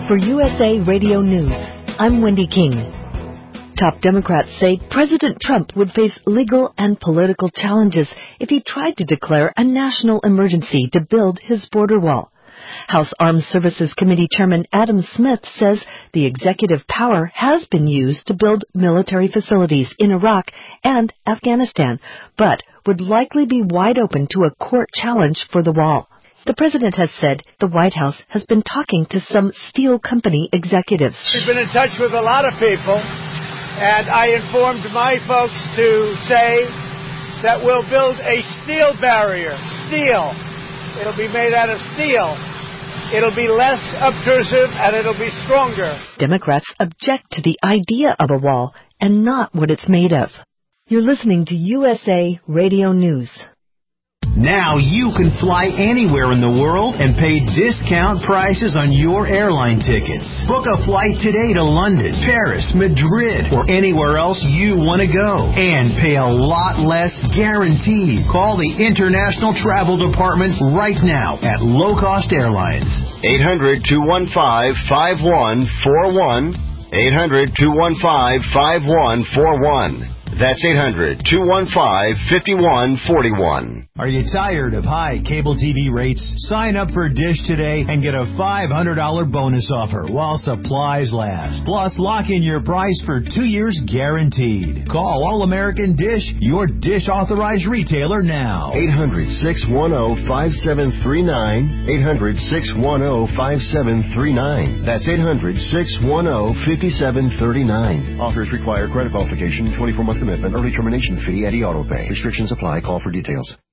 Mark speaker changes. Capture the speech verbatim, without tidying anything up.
Speaker 1: For U S A Radio News, I'm Wendy King. Top Democrats say President Trump would face legal and political challenges if he tried to declare a national emergency to build his border wall. House Armed Services Committee Chairman Adam Smith says the executive power has been used to build military facilities in Iraq and Afghanistan, but would likely be wide open to a court challenge for the wall. The president has said the White House has been talking to some steel company executives.
Speaker 2: We've been in touch with a lot of people, and I informed my folks to say that we'll build a steel barrier. Steel. It'll be made out of steel. It'll be less obtrusive, and it'll be stronger.
Speaker 1: Democrats object to the idea of a wall and not what it's made of. You're listening to U S A Radio News.
Speaker 3: Now you can fly anywhere in the world and pay discount prices on your airline tickets. Book a flight today to London, Paris, Madrid, or anywhere else you want to go. And pay a lot less guaranteed. Call the International Travel Department right now at Low Cost Airlines.
Speaker 4: eight hundred, two one five, five one four one. eight hundred, two one five, five one four one. That's eight hundred, two one five, five one four one.
Speaker 3: Are you tired of high cable T V rates? Sign up for Dish today and get a five hundred dollars bonus offer while supplies last. Plus, lock in your price for two years guaranteed. Call All American Dish, your Dish authorized retailer now.
Speaker 4: eight hundred, six one zero, five seven three nine. eight hundred, six one zero, five seven three nine. That's eight hundred, six one zero, five seven three nine. Offers require credit qualification, twenty-four month commitment, early termination fee, Eddie Auto Pay. Restrictions apply. Call for details.